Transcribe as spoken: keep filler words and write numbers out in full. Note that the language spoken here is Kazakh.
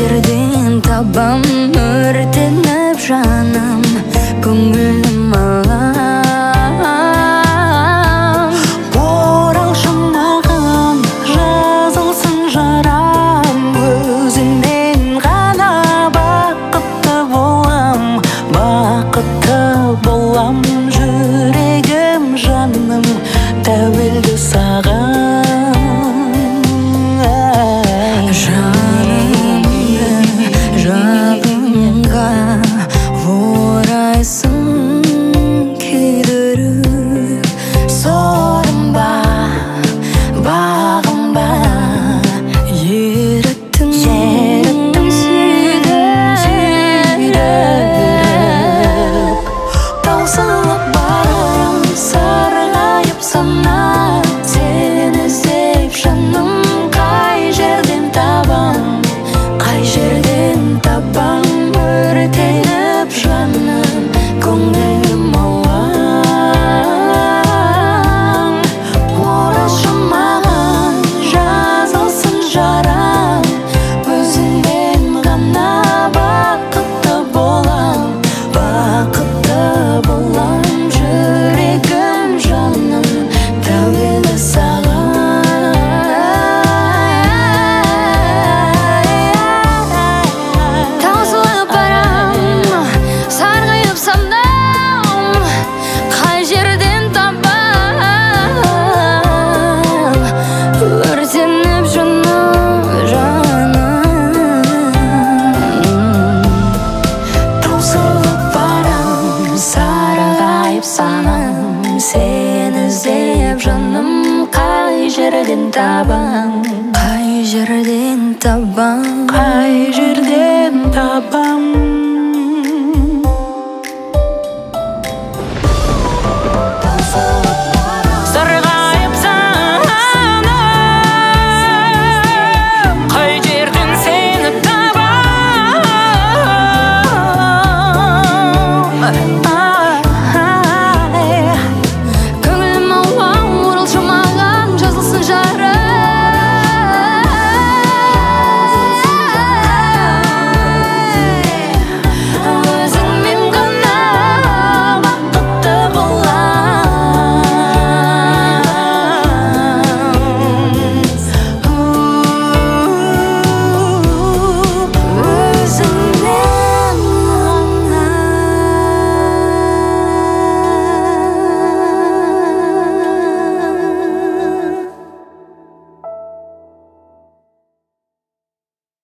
жерден табам өртеніп жаным көңілім алам. Оралшы маған жазылсын жарам, өзіңмен ғана бақытты болам, бақытты болам. Жүрегім жаным тәуелді саған. Жанымға орайсың күйдіріп, сорынба, бағынба, еріттің сүйдіріп. Таусылып барам, сарғайып санам, сені іздеп жаным, қай жерден табам, қай жерден табам, өртеніп жаным көңілім алаң. Оралшы маған жазылсын жарам, өзіңмен ғана бақытты болам, бақытты болам. Жүрегім жаным тәуелді саған. Таусылып барам, сарғайып санам, қай жерден табам, өртеніп жаным, жаным. Таусылып барам, сарғайып санам, сені іздеп жаным, қай жерден табам, қай жерден табам, Қай жерден табам.